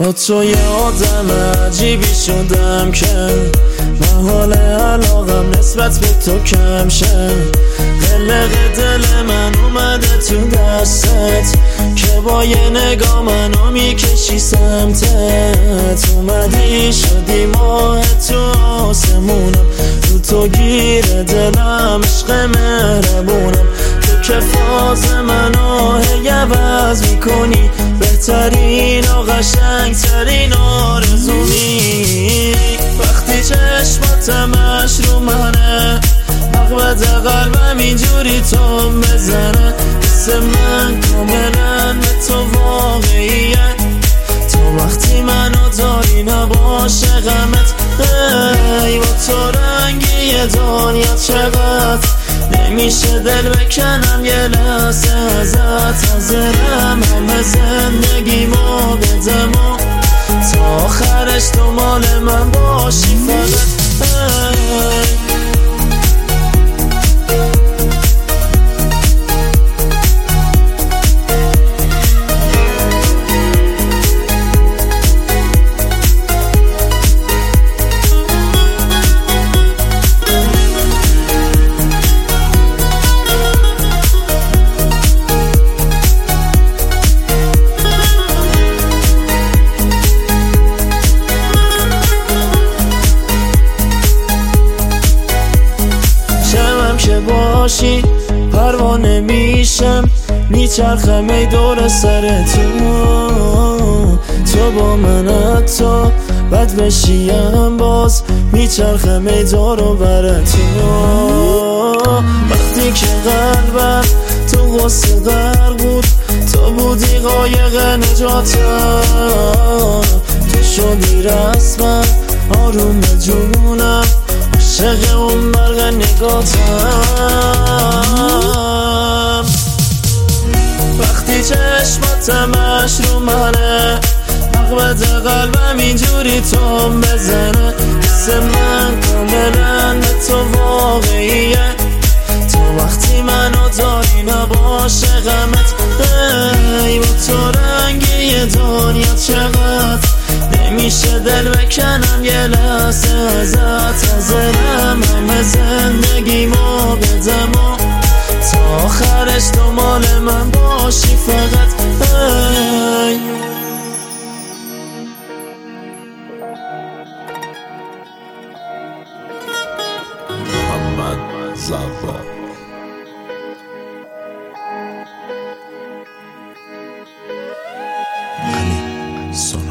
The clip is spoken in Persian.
با تو یه آدم عجیبی شدم که من حال علاقم نسبت به تو کم شد. قلق دل من اومده تو دستت که با یه نگاه منو میکشی سمتت. اومدی شدی ماه تو آسمونم، رو تو گیر دلم عشق مهربونم. تو که فاز منو هی عوض میکنی، بهترین و قشنگترین آرزومی. وقتی چشماتمش رو منه، مقبض قلبم اینجوری تو بزنه. حس من کاملا به تو واقعیه، تو وقتی منو داری نباشه غمت. ای با تو رنگی دنیا چقدر نمیشه دل بکنم یه لحظه ازت. حاضرم همه زندگیمو بدم و تا آخرش تو مال من باشی فقط. که باشی پروانه میشم، میچرخم ای دور سر تو با من حتی بد بشیم باز میچرخم ای دور و بر تو. وقتی که قلبم تو غصه غرق بود، تو بودی قایق نجاتم. تو شدی رسمم آروم جونم، عاشق اون برق نگاتم. وقتی چشماتمش رو منه، مقبض قلبم اینجوری تو بزنه. حس من کاملا به تو واقعیه، تو وقتی منو داری نباشه غمت. ای با تو رنگی دنیا چقدر نمیشه دل بکنم یه لحظه ازت. حاضرم همه زندگیمو بدم و تا آخرش تو مال من باشی فقط. محمد زفر علی